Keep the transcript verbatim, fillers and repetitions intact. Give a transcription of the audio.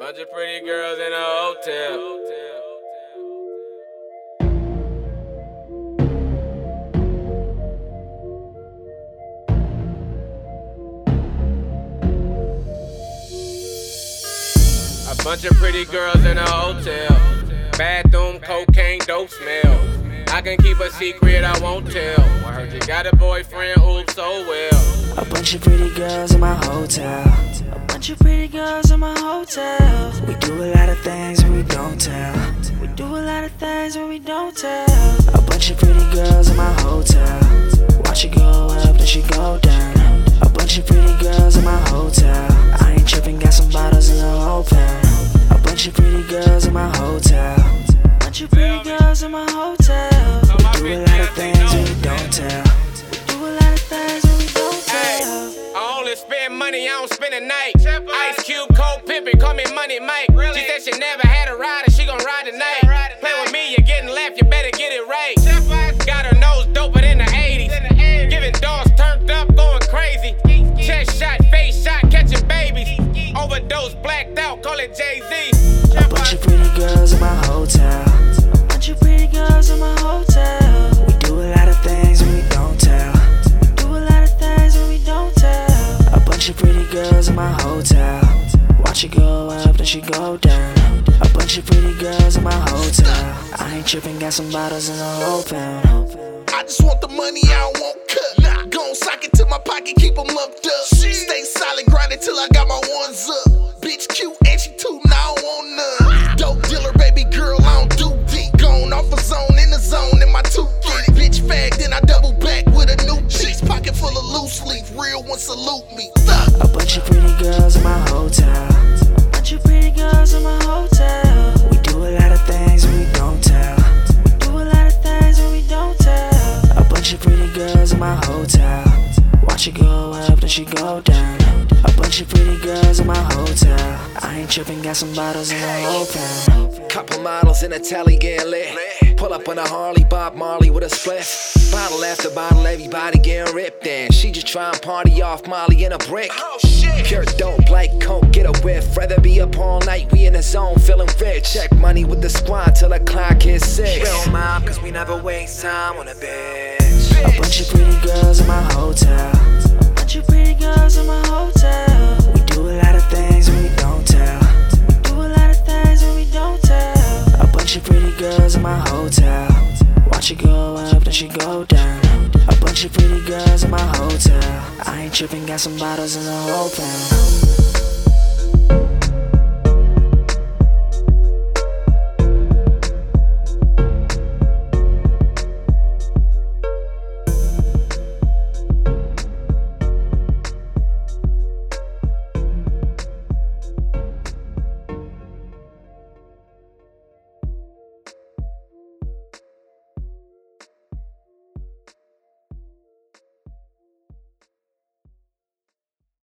Bunch of pretty girls in a hotel. A bunch of pretty girls in a hotel. Bathroom, cocaine, dope smell. I can keep a secret, I won't tell. I heard you got a boyfriend, oops, so well. A bunch of pretty girls in my hotel. A bunch of pretty girls in my hotel. We do a lot of things but we don't tell. We do a lot of things but we don't tell. A bunch of pretty girls in my hotel. Watch it go up, then she go down. A bunch of pretty girls in my hotel. I ain't tripping, got some bottles in the whole pound. A bunch of pretty girls in my hotel. Bunch of pretty girls in my hotel. We do a lot of things but we don't tell. We do a lot of things but we don't tell. I only spend money, I don't spend a night. Ice Cube, cold pimpin', call me Money Mike. She said she never had a ride and she gon' ride tonight. Play with me, you're getting left, you better get it right. Got her nose doper than the eighties. Giving dogs turned up, going crazy. Chest shot, face shot, catching babies. Overdose, blacked out, call it Jay-Z. A bunch of pretty girls in my hotel. A bunch of pretty girls in my hotel. We do a lot of things but we don't tell. We do a lot of things but we don't tell. A bunch of pretty girls in my hotel. Watch it go up, then she go down. A bunch of pretty girls in my hotel. I ain't tripping, got some bottles in the whole pound. I just want the money, I don't want cut. Nah. Gon' sock it to my pocket, keep them lumped up. Stay solid, grind it till I got my ones up. Bitch cute and she too, now I don't want none. Dope dealer, baby girl, I don't do deep. Gone off a zone, in the zone, in my two feet. Bitch fag, then I double back with a new piece. Pocket full of loose leaf, real one salute me. Thug. A bunch of pretty girls in my hotel. A bunch of pretty girls in my hotel. We do a lot of things but we don't tell. We do a lot of things but we don't tell. A bunch of pretty girls in my hotel. Watch it go up, then she go down. A bunch of pretty girls in my hotel. I ain't tripping, got some bottles in the whole pound. Couple models in a telly getting lit. Pull up on a Harley, Bob Marley with a spliff. Bottle after bottle, everybody getting ripped. And she just tryin' party off Molly in a brick. Pure dope like coke, get a whiff. Rather be up all night, we in the zone, feeling rich. Check money with the squad till the clock hits six. Real mom, cause we never waste time on a bitch. A bunch of pretty girls in my hotel. A bunch of pretty girls in my hotel. We do a lot of things but we don't tell. We do a lot of things but we don't tell. A bunch of pretty girls in my hotel. Watch it go up, then she go down. A bunch of pretty girls in my hotel. I ain't tripping, got some bottles in the whole pound.